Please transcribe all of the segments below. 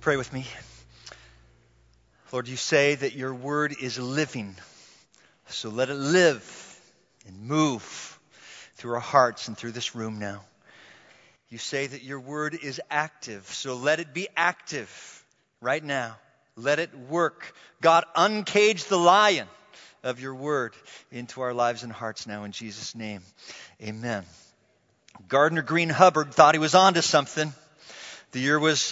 Pray with me. Lord, you say that your word is living, so let it live and move through our hearts and through this room now. You say that your word is active, so let it be active right now. Let it work. God, uncage the lion of your word into our lives and hearts now in Jesus' name. Amen. Gardner Green Hubbard thought he was onto something. The year was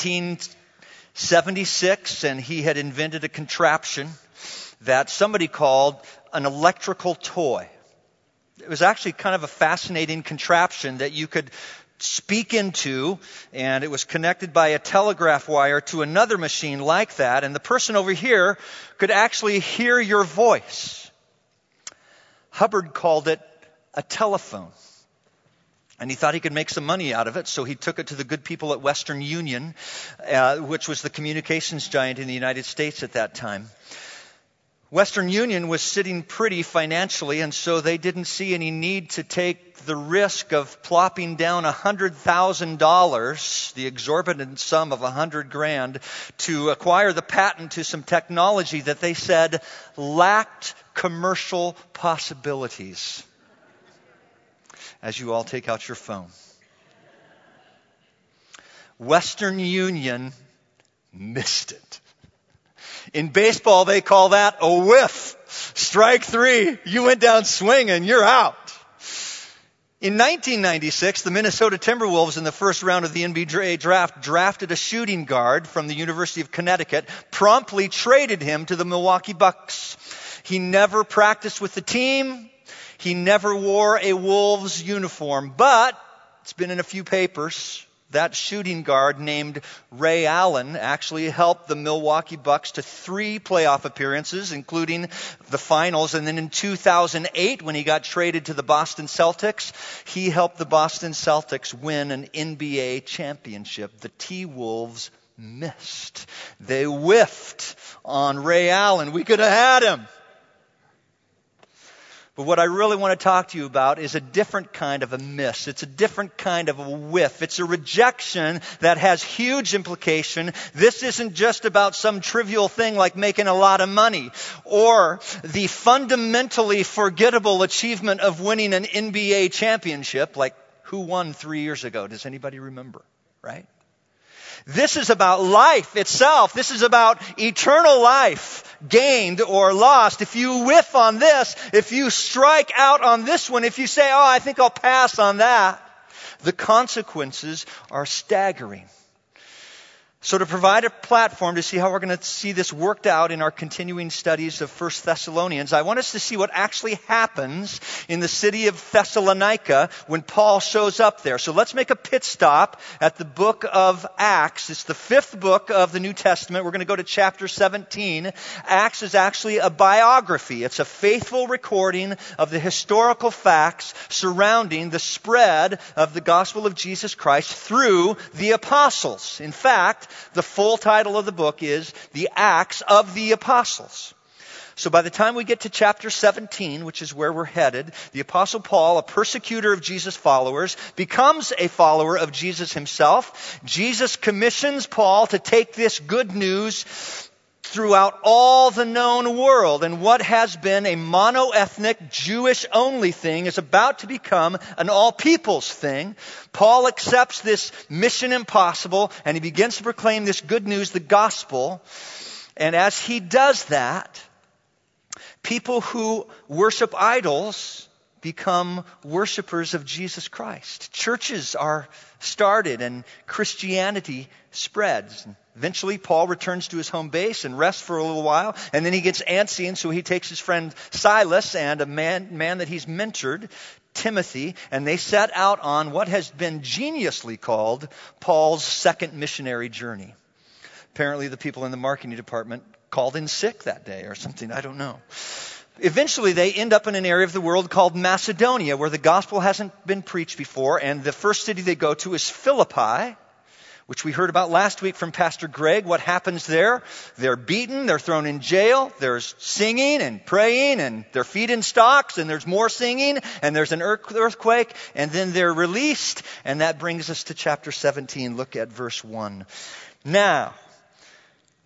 1876, and he had invented a contraption that somebody called an electrical toy. It was actually kind of a fascinating contraption that you could speak into, and it was connected by a telegraph wire to another machine like that, and the person over here could actually hear your voice. Hubbard called it a telephone. And he thought he could make some money out of it, so he took it to the good people at Western Union, which was the communications giant in the United States at that time. Western Union was sitting pretty financially, and so they didn't see any need to take the risk of plopping down $100,000, the exorbitant sum of $100,000, to acquire the patent to some technology that they said lacked commercial possibilities. As you all take out your phone. Western Union missed it. In baseball, they call that a whiff. Strike three. You went down swinging. You're out. In 1996, the Minnesota Timberwolves in the first round of the NBA draft drafted a shooting guard from the University of Connecticut, promptly traded him to the Milwaukee Bucks. He never practiced with the team. He never wore a Wolves uniform, but it's been in a few papers. That shooting guard named Ray Allen actually helped the Milwaukee Bucks to 3 playoff appearances, including the finals. And then in 2008, when he got traded to the Boston Celtics, he helped the Boston Celtics win an NBA championship. The T-Wolves missed. They whiffed on Ray Allen. We could have had him. But what I really want to talk to you about is a different kind of a miss. It's a different kind of a whiff. It's a rejection that has huge implication. This isn't just about some trivial thing like making a lot of money or the fundamentally forgettable achievement of winning an NBA championship, like who won 3 years ago? Does anybody remember? Right? This is about life itself. This is about eternal life, gained or lost. If you whiff on this, if you strike out on this one, if you say, oh, I think I'll pass on that, the consequences are staggering. So to provide a platform to see how we're going to see this worked out in our continuing studies of 1 Thessalonians, I want us to see what actually happens in the city of Thessalonica when Paul shows up there. So let's make a pit stop at the book of Acts. It's the 5th book of the New Testament. We're going to go to chapter 17. Acts is actually a biography. It's a faithful recording of the historical facts surrounding the spread of the gospel of Jesus Christ through the apostles. In fact, the full title of the book is The Acts of the Apostles. So by the time we get to chapter 17, which is where we're headed, the Apostle Paul, a persecutor of Jesus' followers, becomes a follower of Jesus himself. Jesus commissions Paul to take this good news throughout all the known world. And what has been a mono-ethnic, Jewish-only thing is about to become an all-peoples thing. Paul accepts this mission impossible, and he begins to proclaim this good news, the gospel. And as he does that, people who worship idols become worshipers of Jesus Christ. Churches are started, and Christianity spreads. Eventually, Paul returns to his home base and rests for a little while, and then he gets antsy, and so he takes his friend Silas and a man that he's mentored, Timothy, and they set out on what has been geniusly called Paul's second missionary journey. Apparently, the people in the marketing department called in sick that day or something, I don't know. Eventually, they end up in an area of the world called Macedonia, where the gospel hasn't been preached before, and the first city they go to is Philippi, which we heard about last week from Pastor Greg. What happens there? They're beaten, they're thrown in jail, there's singing and praying, and their feet in stocks, and there's more singing, and there's an earthquake, and then they're released. And that brings us to chapter 17. Look at verse 1. Now,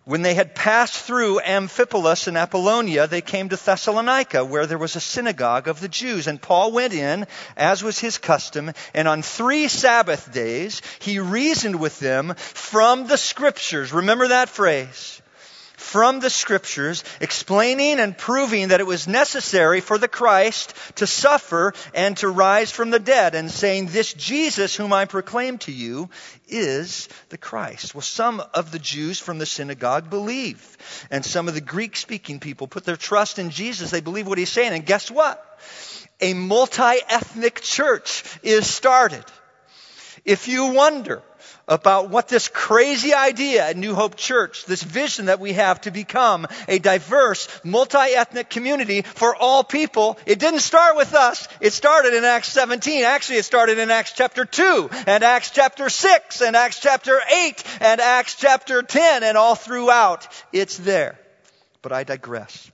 When they had passed through Amphipolis and Apollonia, they came to Thessalonica, where there was a synagogue of the Jews. And Paul went in, as was his custom, and on 3 Sabbath days he reasoned with them from the Scriptures. Remember that phrase. From the Scriptures, explaining and proving that it was necessary for the Christ to suffer and to rise from the dead, and saying, "This Jesus whom I proclaim to you is the Christ." Well, some of the Jews from the synagogue believe, and some of the Greek-speaking people put their trust in Jesus. They believe what he's saying, and guess what? A multi-ethnic church is started. If you wonder about what this crazy idea at New Hope Church, this vision that we have to become a diverse, multi-ethnic community for all people, it didn't start with us. It started in Acts 17. Actually, it started in Acts chapter 2, and Acts chapter 6, and Acts chapter 8, and Acts chapter 10, and all throughout, it's there. But I digress.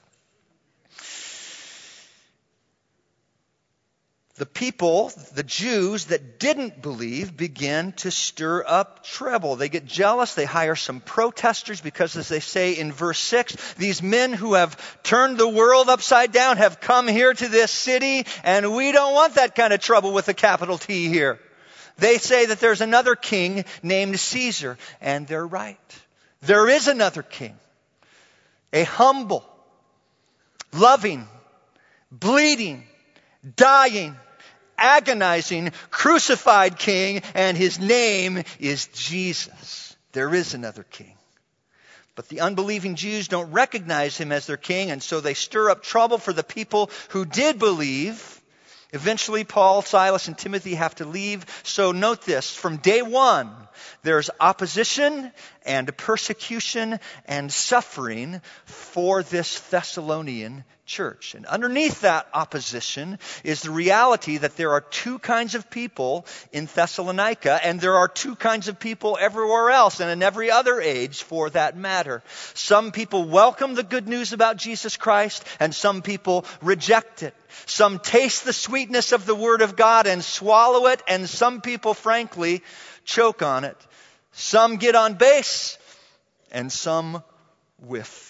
The people, the Jews that didn't believe, begin to stir up trouble. They get jealous. They hire some protesters because, as they say in verse 6, these men who have turned the world upside down have come here to this city, and we don't want that kind of trouble with a capital T here. They say that there's another king named Caesar, and they're right. There is another king, a humble, loving, bleeding, dying, agonizing, crucified king, and his name is Jesus. There is another king. But the unbelieving Jews don't recognize him as their king, and so they stir up trouble for the people who did believe. Eventually, Paul, Silas, and Timothy have to leave. So note this, from day one, there's opposition and persecution and suffering for this Thessalonian church. And underneath that opposition is the reality that there are 2 kinds of people in Thessalonica, and there are 2 kinds of people everywhere else, and in every other age for that matter. Some people welcome the good news about Jesus Christ, and some people reject it. Some taste the sweetness of the Word of God and swallow it, and some people, frankly, choke on it. Some get on base, and some whiff.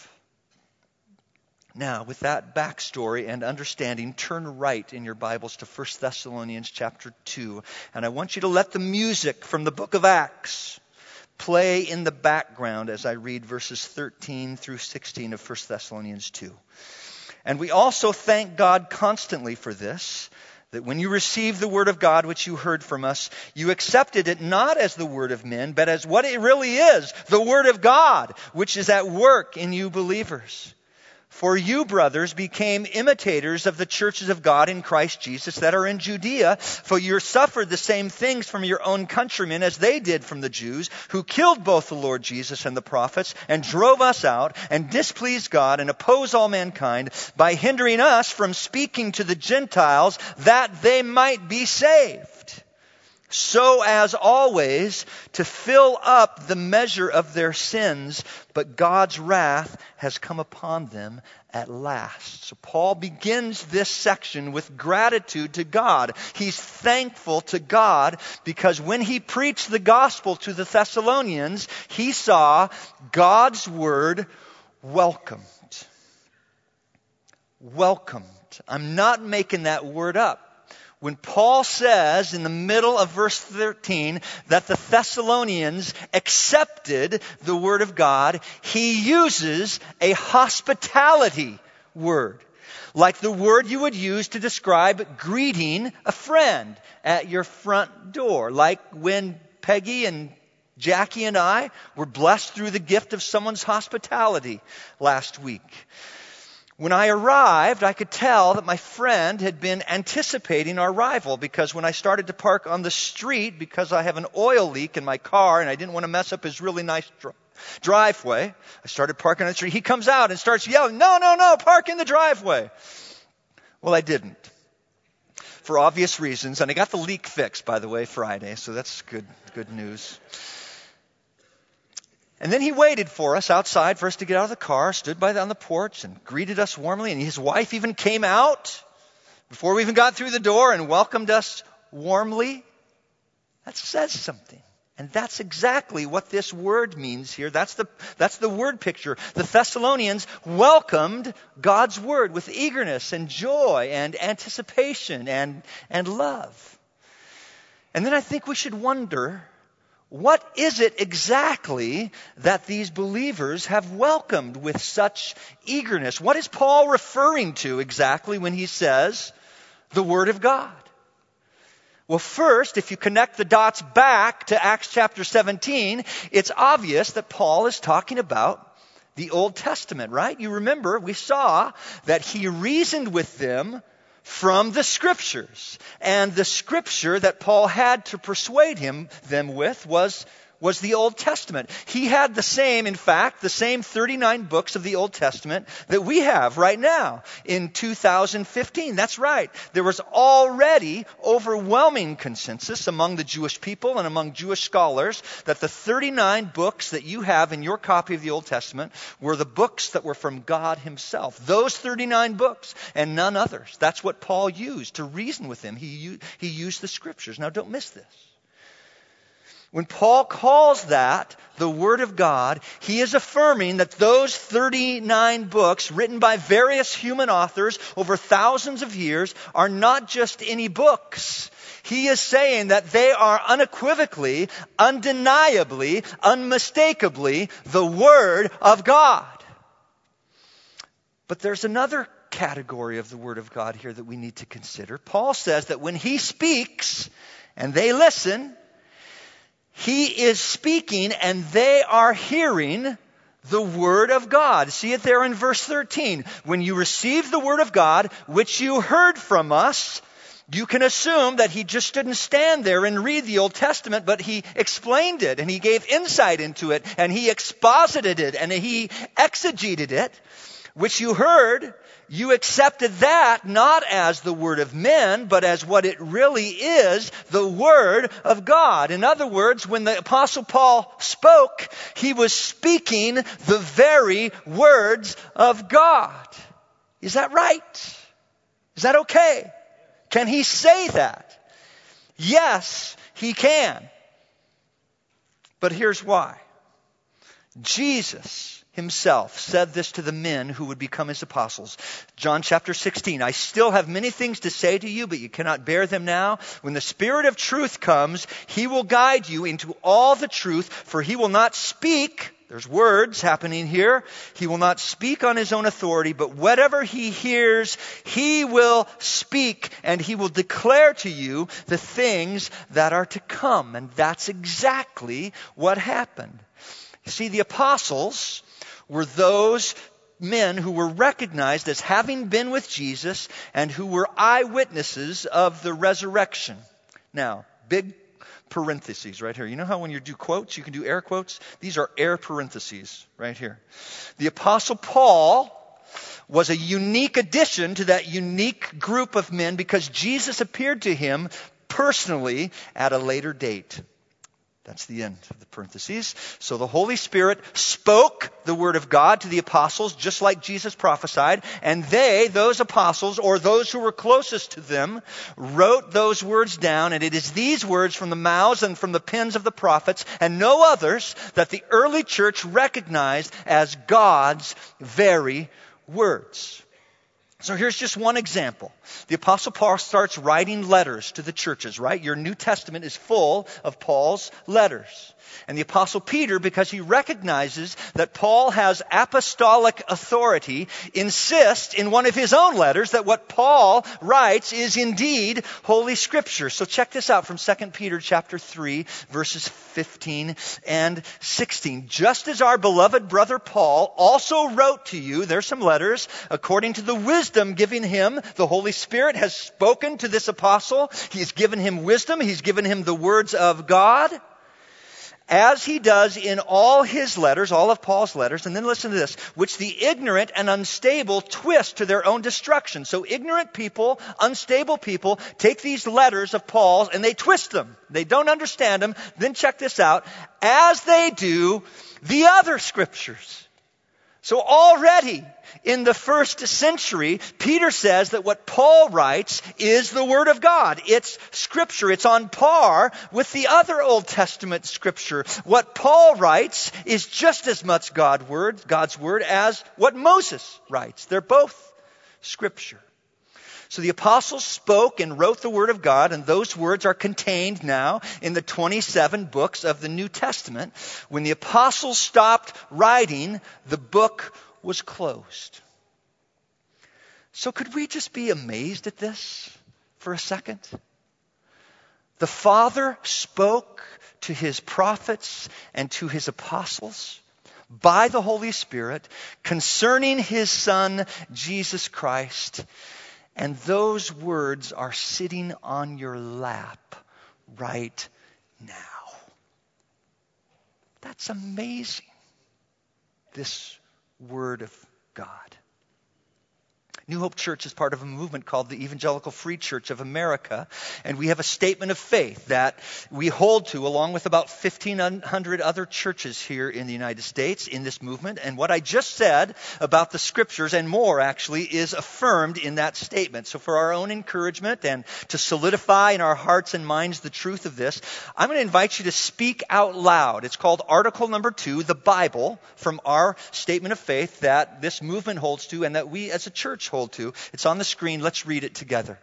Now, with that backstory and understanding, turn right in your Bibles to 1 Thessalonians chapter 2. And I want you to let the music from the book of Acts play in the background as I read verses 13 through 16 of 1 Thessalonians 2. And we also thank God constantly for this, that when you received the word of God which you heard from us, you accepted it not as the word of men, but as what it really is, the word of God, which is at work in you believers. For you, brothers, became imitators of the churches of God in Christ Jesus that are in Judea, for you suffered the same things from your own countrymen as they did from the Jews, who killed both the Lord Jesus and the prophets, and drove us out, and displeased God, and opposed all mankind, by hindering us from speaking to the Gentiles, that they might be saved. So as always, to fill up the measure of their sins, but God's wrath has come upon them at last. So Paul begins this section with gratitude to God. He's thankful to God because when he preached the gospel to the Thessalonians, he saw God's word welcomed. Welcomed. I'm not making that word up. When Paul says in the middle of verse 13 that the Thessalonians accepted the word of God, he uses a hospitality word, like the word you would use to describe greeting a friend at your front door, like when Peggy and Jackie and I were blessed through the gift of someone's hospitality last week. When I arrived, I could tell that my friend had been anticipating our arrival, because when I started to park on the street, because I have an oil leak in my car and I didn't want to mess up his really nice driveway, I started parking on the street. He comes out and starts yelling, no, park in the driveway. Well, I didn't, for obvious reasons, and I got the leak fixed, by the way, Friday, so that's good news. And then he waited for us outside for us to get out of the car, stood on the porch and greeted us warmly. And his wife even came out before we even got through the door and welcomed us warmly. That says something. And that's exactly what this word means here. That's the word picture. The Thessalonians welcomed God's word with eagerness and joy and anticipation and love. And then I think we should wonder, what is it exactly that these believers have welcomed with such eagerness? What is Paul referring to exactly when he says the Word of God? Well, first, if you connect the dots back to Acts chapter 17, it's obvious that Paul is talking about the Old Testament, right? You remember, we saw that he reasoned with them from the Scriptures. And the Scripture that Paul had to persuade them with was the Old Testament. He had the same 39 books of the Old Testament that we have right now in 2015. That's right. There was already overwhelming consensus among the Jewish people and among Jewish scholars that the 39 books that you have in your copy of the Old Testament were the books that were from God himself. Those 39 books and none others. That's what Paul used to reason with them. He used the Scriptures. Now don't miss this. When Paul calls that the Word of God, he is affirming that those 39 books written by various human authors over thousands of years are not just any books. He is saying that they are unequivocally, undeniably, unmistakably the Word of God. But there's another category of the Word of God here that we need to consider. Paul says that when he speaks and they listen, he is speaking and they are hearing the Word of God. See it there in verse 13. When you receive the Word of God, which you heard from us, you can assume that he just didn't stand there and read the Old Testament, but he explained it and he gave insight into it and he exposited it and he exegeted it, which you heard. You accepted that not as the word of men, but as what it really is, the Word of God. In other words, when the Apostle Paul spoke, he was speaking the very words of God. Is that right? Is that okay? Can he say that? Yes, he can. But here's why. Jesus himself said this to the men who would become his apostles. John chapter 16, I still have many things to say to you, but you cannot bear them now. When the Spirit of truth comes, he will guide you into all the truth, for he will not speak, there's words happening here, he will not speak on his own authority, but whatever he hears, he will speak, and he will declare to you the things that are to come. And that's exactly what happened. You see, the apostles were those men who were recognized as having been with Jesus and who were eyewitnesses of the resurrection. Now, big parentheses right here. You know how when you do quotes, you can do air quotes? These are air parentheses right here. The Apostle Paul was a unique addition to that unique group of men because Jesus appeared to him personally at a later date. That's the end of the parentheses. So the Holy Spirit spoke the Word of God to the apostles, just like Jesus prophesied. And they, those apostles, or those who were closest to them, wrote those words down. And it is these words from the mouths and from the pens of the prophets, and no others, that the early church recognized as God's very words. So here's just one example. The Apostle Paul starts writing letters to the churches, right? Your New Testament is full of Paul's letters. And the Apostle Peter, because he recognizes that Paul has apostolic authority, insists in one of his own letters that what Paul writes is indeed Holy Scripture. So check this out from 2 Peter chapter 3, verses 15 and 16. Just as our beloved brother Paul also wrote to you, there's some letters, according to the wisdom given him, the Holy Spirit has spoken to this apostle. He's given him wisdom. He's given him the words of God, as he does in all his letters, all of Paul's letters. And then listen to this, which the ignorant and unstable twist to their own destruction. So ignorant people, unstable people, take these letters of Paul's and they twist them. They don't understand them. Then check this out, as they do the other Scriptures. So already in the first century, Peter says that what Paul writes is the Word of God. It's Scripture. It's on par with the other Old Testament Scripture. What Paul writes is just as much God's Word, as what Moses writes. They're both Scripture. So the apostles spoke and wrote the Word of God, and those words are contained now in the 27 books of the New Testament. When the apostles stopped writing, the book was closed. So could we just be amazed at this for a second? The Father spoke to His prophets and to His apostles by the Holy Spirit concerning His Son, Jesus Christ. And those words are sitting on your lap right now. That's amazing. This Word of God. New Hope Church is part of a movement called the Evangelical Free Church of America, and we have a statement of faith that we hold to along with about 1,500 other churches here in the United States in this movement. And what I just said about the Scriptures and more actually is affirmed in that statement. So for our own encouragement and to solidify in our hearts and minds the truth of this, I'm going to invite you to speak out loud. It's called Article number 2, the Bible, from our statement of faith that this movement holds to and that we as a church hold to. It's on the screen. Let's read it together.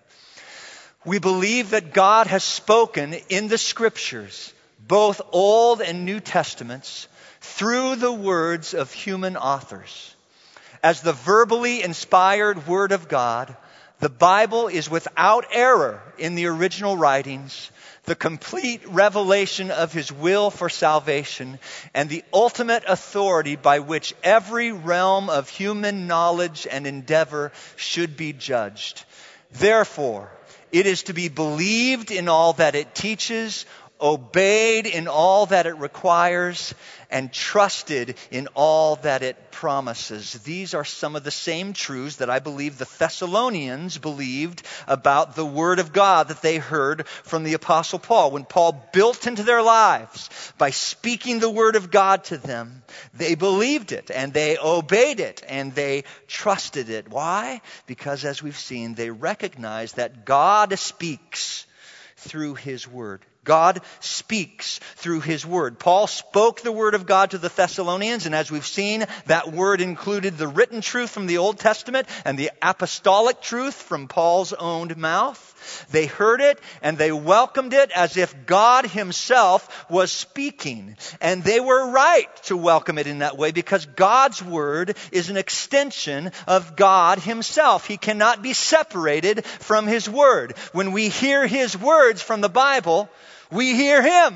We believe that God has spoken in the Scriptures, both Old and New Testaments, through the words of human authors. As the verbally inspired Word of God, the Bible is without error in the original writings, the complete revelation of His will for salvation, and the ultimate authority by which every realm of human knowledge and endeavor should be judged. Therefore, it is to be believed in all that it teaches, obeyed in all that it requires, and trusted in all that it promises. These are some of the same truths that I believe the Thessalonians believed about the Word of God that they heard from the Apostle Paul. When Paul built into their lives by speaking the Word of God to them, they believed it and they obeyed it and they trusted it. Why? Because as we've seen, they recognize that God speaks through His Word. God speaks through His Word. Paul spoke the Word of God to the Thessalonians, and as we've seen, that Word included the written truth from the Old Testament and the apostolic truth from Paul's own mouth. They heard it and they welcomed it as if God Himself was speaking. And they were right to welcome it in that way because God's Word is an extension of God Himself. He cannot be separated from His Word. When we hear His words from the Bible, we hear Him.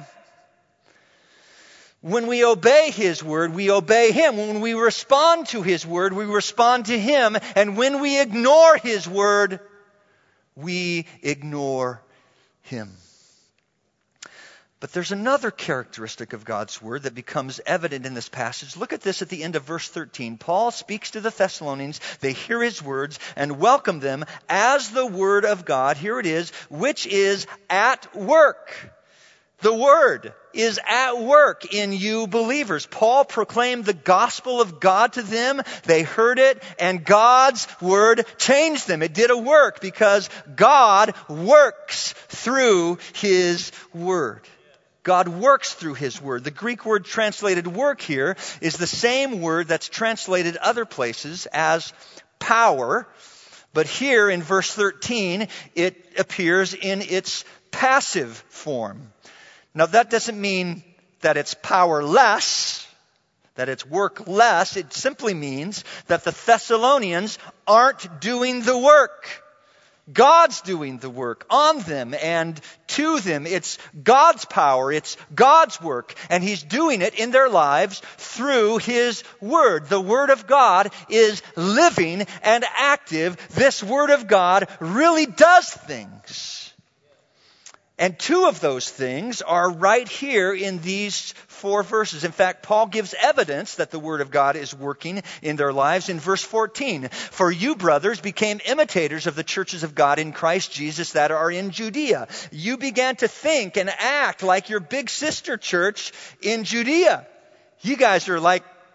When we obey His Word, we obey Him. When we respond to His Word, we respond to Him. And when we ignore His Word, we ignore Him. But there's another characteristic of God's Word that becomes evident in this passage. Look at this at the end of verse 13. Paul speaks to the Thessalonians. They hear his words and welcome them as the Word of God. Here it is, which is at work. The Word is at work in you believers. Paul proclaimed the gospel of God to them. They heard it, and God's Word changed them. It did a work because God works through His Word. God works through His Word. The Greek word translated work here is the same word that's translated other places as power. But here in verse 13, it appears in its passive form. Now that doesn't mean that it's powerless, that it's workless. It simply means that the Thessalonians aren't doing the work. God's doing the work on them and to them. It's God's power. It's God's work. And He's doing it in their lives through His Word. The Word of God is living and active. This Word of God really does things. And two of those things are right here in these 4 verses. In fact, Paul gives evidence that the Word of God is working in their lives in verse 14. For you, brothers, became imitators of the churches of God in Christ Jesus that are in Judea. You began to think and act like your big sister church in Judea. You guys are like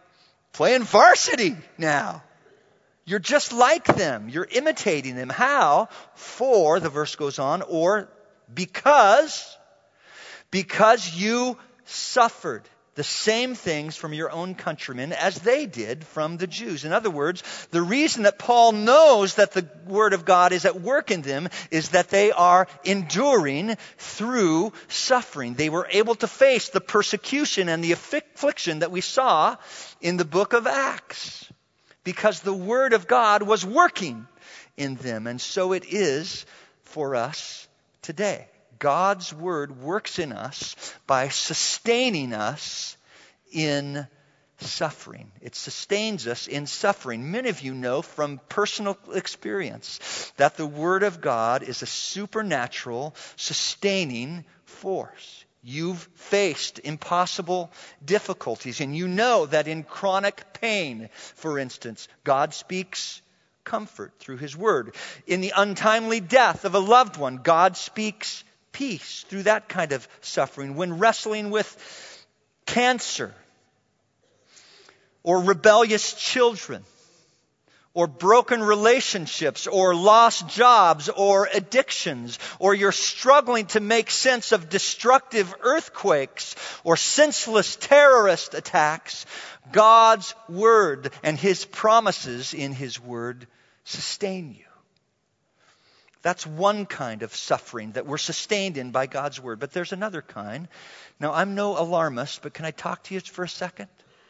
playing varsity now. You're just like them. You're imitating them. How? For, the verse goes on, or because you suffered the same things from your own countrymen as they did from the Jews. In other words, the reason that Paul knows that the Word of God is at work in them is that they are enduring through suffering. They were able to face the persecution and the affliction that we saw in the book of Acts because the Word of God was working in them. And so it is for us today. God's Word works in us by sustaining us in suffering. It sustains us in suffering. Many of you know from personal experience that the Word of God is a supernatural, sustaining force. You've faced impossible difficulties, and you know that in chronic pain, for instance, God speaks comfort through His Word. In the untimely death of a loved one, God speaks peace through that kind of suffering. When wrestling with cancer or rebellious children or broken relationships or lost jobs or addictions, or you're struggling to make sense of destructive earthquakes or senseless terrorist attacks, God's Word and His promises in His Word sustain you. That's one kind of suffering that we're sustained in by God's Word. But there's another kind. Now, I'm no alarmist, but can I talk to you for a second?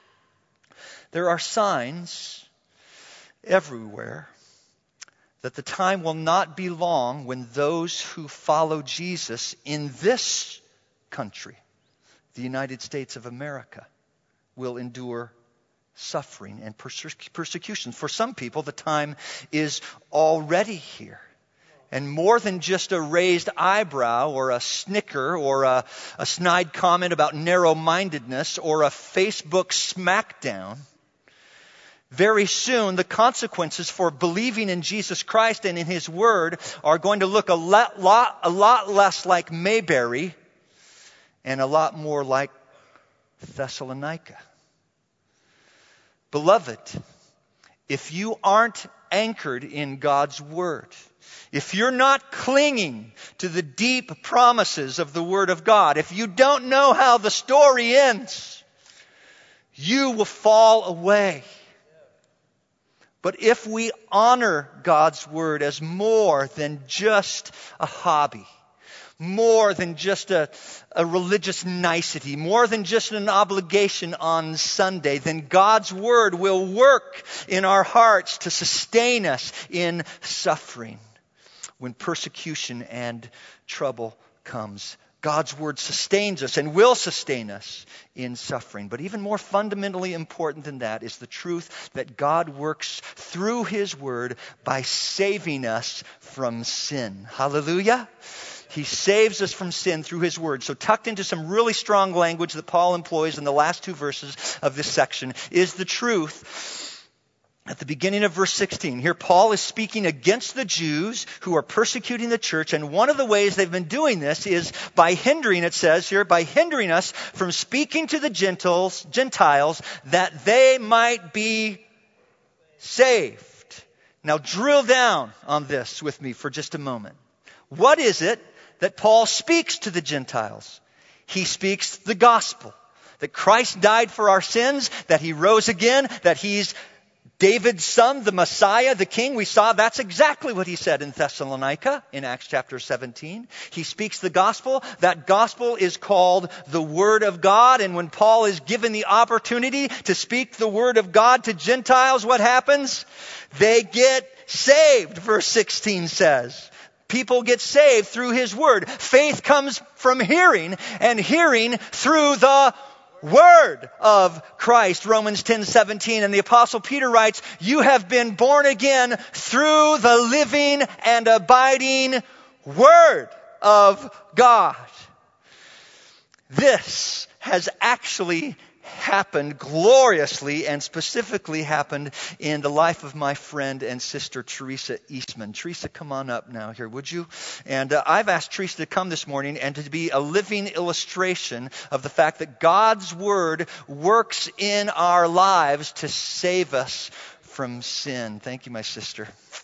There are signs everywhere that the time will not be long when those who follow Jesus in this country, the United States of America, will endure suffering and persecution. For some people, the time is already here. And more than just a raised eyebrow or a snicker or a snide comment about narrow-mindedness or a Facebook smackdown, very soon the consequences for believing in Jesus Christ and in His Word are going to look a lot less like Mayberry and a lot more like Thessalonica. Beloved, if you aren't anchored in God's Word, if you're not clinging to the deep promises of the Word of God, if you don't know how the story ends, you will fall away. But if we honor God's Word as more than just a hobby, more than just a religious nicety, more than just an obligation on Sunday, then God's Word will work in our hearts to sustain us in suffering when persecution and trouble comes. God's Word sustains us and will sustain us in suffering. But even more fundamentally important than that is the truth that God works through His Word by saving us from sin. Hallelujah! He saves us from sin through His Word. So tucked into some really strong language that Paul employs in the last two verses of this section is the truth at the beginning of verse 16. Here Paul is speaking against the Jews who are persecuting the church. And one of the ways they've been doing this is by hindering, it says here, by hindering us from speaking to the Gentiles that they might be saved. Now drill down on this with me for just a moment. What is it that Paul speaks to the Gentiles? He speaks the gospel. That Christ died for our sins, that He rose again, that He's David's son, the Messiah, the King. We saw that's exactly what he said in Thessalonica in Acts chapter 17. He speaks the gospel. That gospel is called the Word of God. And when Paul is given the opportunity to speak the Word of God to Gentiles, what happens? They get saved, verse 16 says. People get saved through His Word. Faith comes from hearing, and hearing through the Word of Christ, Romans 10:17. And the Apostle Peter writes, you have been born again through the living and abiding Word of God. This has actually happened gloriously and specifically happened in the life of my friend and sister Teresa Eastman. Teresa, come on up now here, would you? And I've asked Teresa to come this morning and to be a living illustration of the fact that God's Word works in our lives to save us from sin. Thank you, my sister.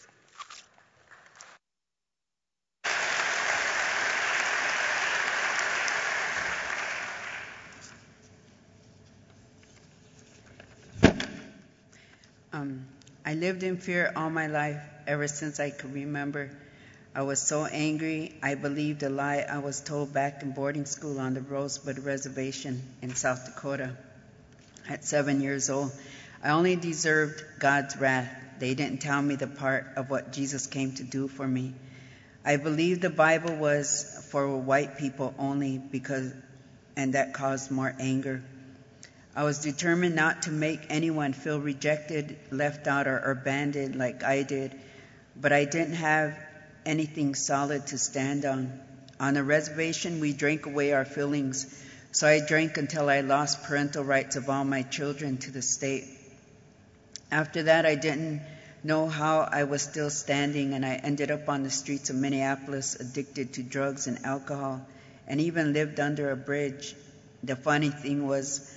I lived in fear all my life, ever since I could remember. I was so angry, I believed a lie I was told back in boarding school on the Rosebud Reservation in South Dakota. At 7 years old, I only deserved God's wrath. They didn't tell me the part of what Jesus came to do for me. I believed the Bible was for white people only, and that caused more anger. I was determined not to make anyone feel rejected, left out, or abandoned like I did, but I didn't have anything solid to stand on. On the reservation, we drank away our feelings, so I drank until I lost parental rights of all my children to the state. After that, I didn't know how I was still standing, and I ended up on the streets of Minneapolis, addicted to drugs and alcohol, and even lived under a bridge. The funny thing was,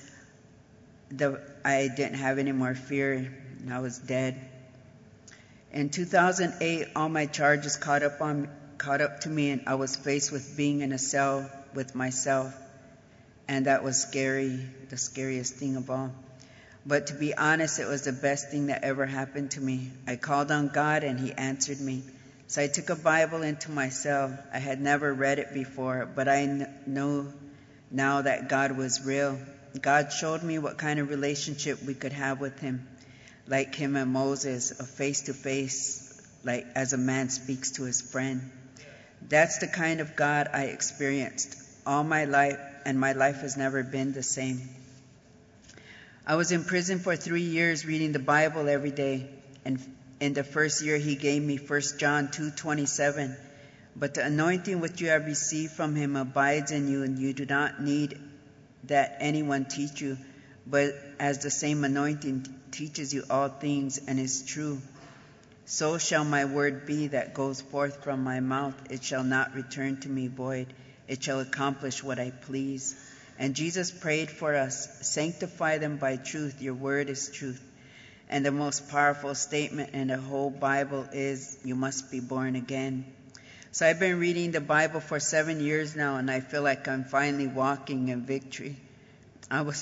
I didn't have any more fear, and I was dead. In 2008, all my charges caught up to me, and I was faced with being in a cell with myself, and that was scary, the scariest thing of all. But to be honest, it was the best thing that ever happened to me. I called on God, and He answered me. So I took a Bible into my cell. I had never read it before, but I know now that God was real. God showed me what kind of relationship we could have with Him, like Him and Moses, a face-to-face, like as a man speaks to his friend. That's the kind of God I experienced all my life, and my life has never been the same. I was in prison for 3 years reading the Bible every day, and in the first year He gave me 1 John 2:27. But the anointing which you have received from Him abides in you, and you do not need that anyone teach you, but as the same anointing teaches you all things and is true, so shall my word be that goes forth from my mouth. It shall not return to me void. It shall accomplish what I please. And Jesus prayed for us, sanctify them by truth. Your word is truth. And the most powerful statement in the whole Bible is, you must be born again. So I've been reading the Bible for 7 years now, and I feel like I'm finally walking in victory. I was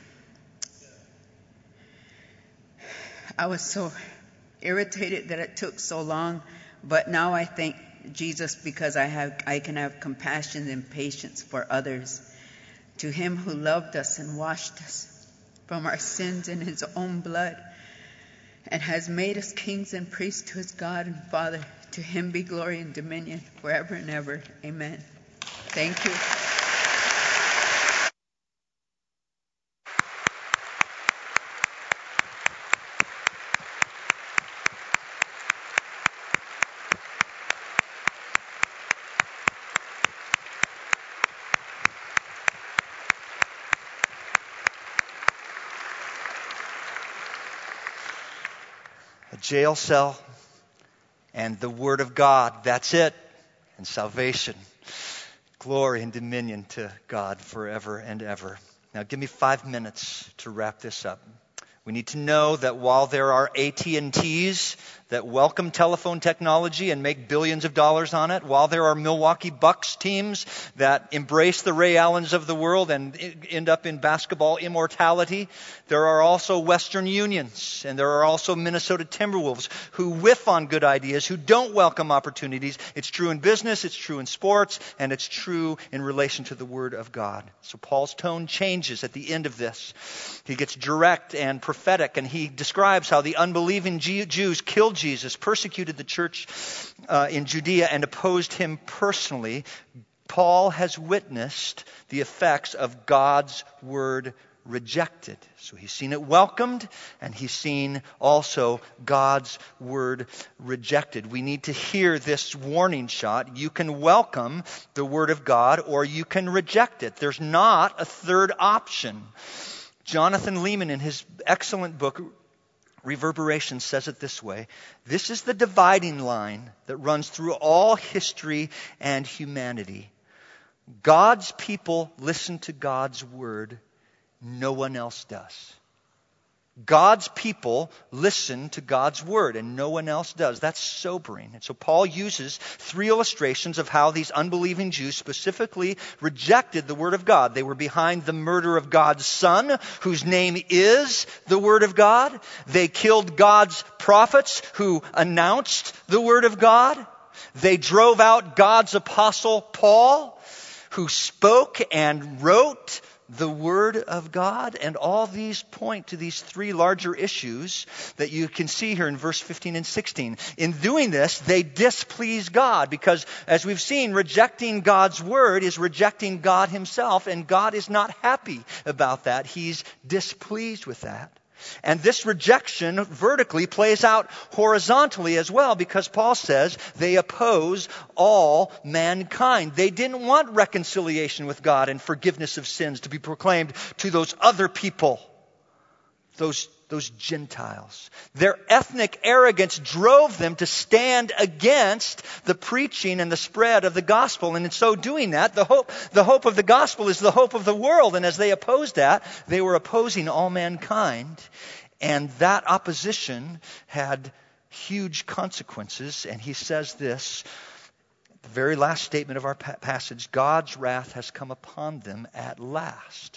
so irritated that it took so long, but now I thank Jesus because I can have compassion and patience for others. To Him who loved us and washed us from our sins in His own blood and has made us kings and priests to His God and Father, to Him be glory and dominion forever and ever. Amen. Thank you. A jail cell and the Word of God. That's it. And salvation. Glory and dominion to God forever and ever. Now give me 5 minutes to wrap this up. We need to know that while there are AT&Ts that welcome telephone technology and make billions of dollars on it, while there are Milwaukee Bucks teams that embrace the Ray Allens of the world and end up in basketball immortality, there are also Western Unions and there are also Minnesota Timberwolves who whiff on good ideas, who don't welcome opportunities. It's true in business, it's true in sports, and it's true in relation to the Word of God. So Paul's tone changes at the end of this. He gets direct and prophetic, and he describes how the unbelieving Jews killed Jesus, persecuted the church in Judea, and opposed him personally. Paul has witnessed the effects of God's word rejected. So he's seen it welcomed, and he's seen also God's word rejected. We need to hear this warning shot. You can welcome the word of God, or you can reject it. There's not a third option. Jonathan Leeman, in his excellent book, Reverberation, says it this way: this is the dividing line that runs through all history and humanity. God's people listen to God's word. No one else does. God's people listen to God's word, and no one else does. That's sobering. And so Paul uses 3 illustrations of how these unbelieving Jews specifically rejected the word of God. They were behind the murder of God's Son, whose name is the word of God. They killed God's prophets who announced the word of God. They drove out God's apostle Paul, who spoke and wrote the Word of God. And all these point to these 3 larger issues that you can see here in verse 15 and 16. In doing this, they displease God because, as we've seen, rejecting God's Word is rejecting God Himself, and God is not happy about that. He's displeased with that. And this rejection vertically plays out horizontally as well, because Paul says they oppose all mankind. They didn't want reconciliation with God and forgiveness of sins to be proclaimed to those other people, those Gentiles. Their ethnic arrogance drove them to stand against the preaching and the spread of the gospel. And in so doing that, the hope of the gospel is the hope of the world. And as they opposed that, they were opposing all mankind. And that opposition had huge consequences. And he says this, the very last statement of our passage: God's wrath has come upon them at last.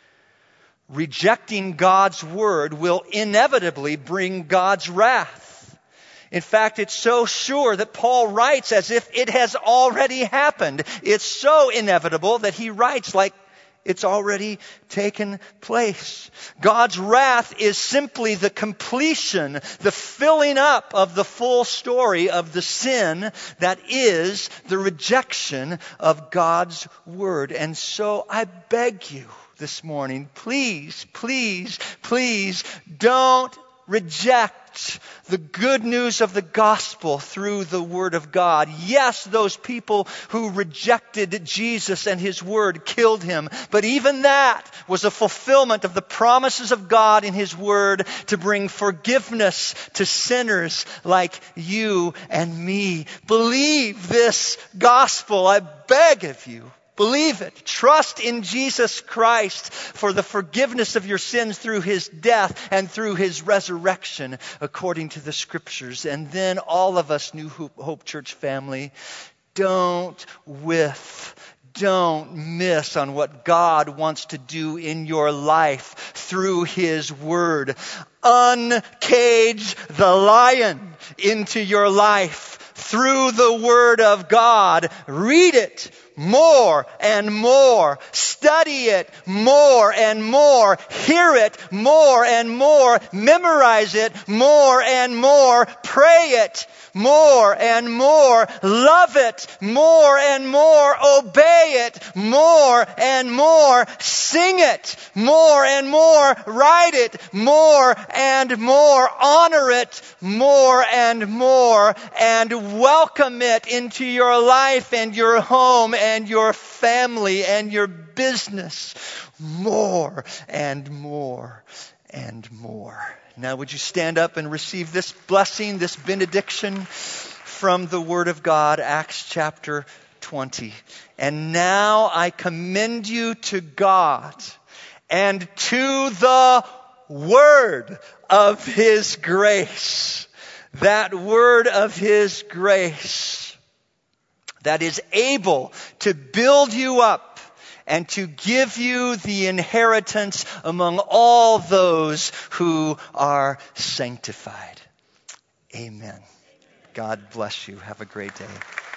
Rejecting God's word will inevitably bring God's wrath. In fact, it's so sure that Paul writes as if it has already happened. It's so inevitable that he writes like it's already taken place. God's wrath is simply the completion, the filling up of the full story of the sin that is the rejection of God's word. And so I beg you this morning, please, please, please don't reject the good news of the gospel through the word of God. Yes, those people who rejected Jesus and his word killed him, but even that was a fulfillment of the promises of God in his word to bring forgiveness to sinners like you and me. Believe this gospel, I beg of you. Believe it. Trust in Jesus Christ for the forgiveness of your sins through his death and through his resurrection according to the scriptures. And then all of us, New Hope Church family, don't miss on what God wants to do in your life through his word. Uncage the lion into your life through the word of God. Read it more and more. Study it more and more. Hear it more and more. Memorize it more and more. Pray it more and more. Love it more and more. Obey it more and more. Sing it more and more. Write it more and more. Honor it more and more. And welcome it into your life and your home and your family and your business more and more and more. Now would you stand up and receive this blessing, this benediction from the Word of God, Acts chapter 20. And now I commend you to God and to the Word of His grace. That Word of His grace that is able to build you up and to give you the inheritance among all those who are sanctified. Amen. God bless you. Have a great day.